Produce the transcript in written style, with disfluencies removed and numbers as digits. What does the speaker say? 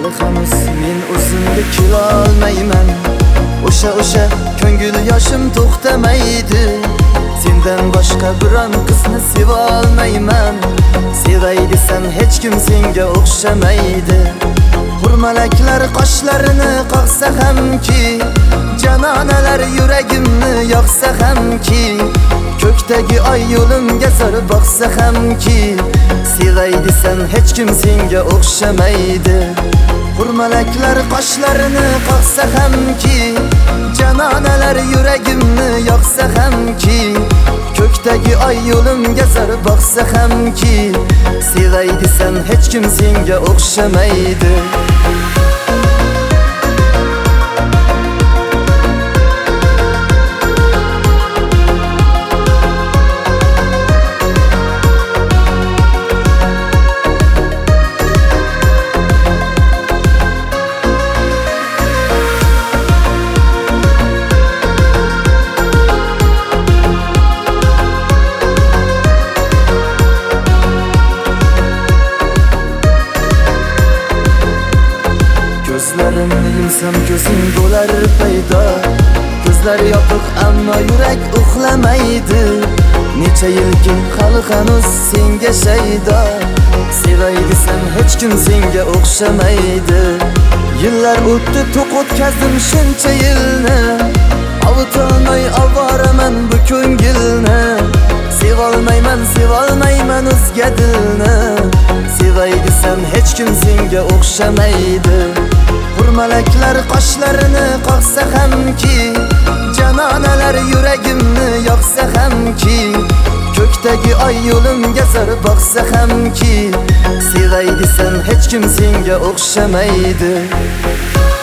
hali hanuz men o'zimga kelolmayman. O'sha ko'ngil yoshim to'xtamaydi. Sendan boshqa biron qizni seva olmayman. Sevay desam hech kim senga o'xshamaydi. Hurmalaklar qoshlarini qoqsa hamki, janonalar yuragimni yoqsa hamki, ko'kdagi oy yo'limga zor boqsa hamki, sevay desam hech kim senga o'xshamaydi. Hurmalaklar qoshlarini qoqsa hamki, janonalar yuragimni yoqsa hamki, ko'kdagi oy yo'limga zor boqsa hamki, sevay desam hech kim senga o'xshamaydi. Gözlerimni yumsam ko'zing bo'lar paydo. Ko'zlar yopiq ammo yurak uxlamaydi. Necha yilki hali hanuz senga shaydo. Sevay desam hech kim senga o'xshamaydi. Yillar o'tdi, to'q o'tkazdim shuncha yilni. Avutolmay ovoraman bu ko'ngilni. Sevolmayman o'zga dilni. Sevay desam hech kim senga o'xshamaydi. Hurmalaklar qoshlarini qoqsa hamki, janonalar yuragimni yoqsa hamki, ko'kdagi oy yo'limga zor boqsa hamki, sevay desam hech kim senga o'xshamaydi.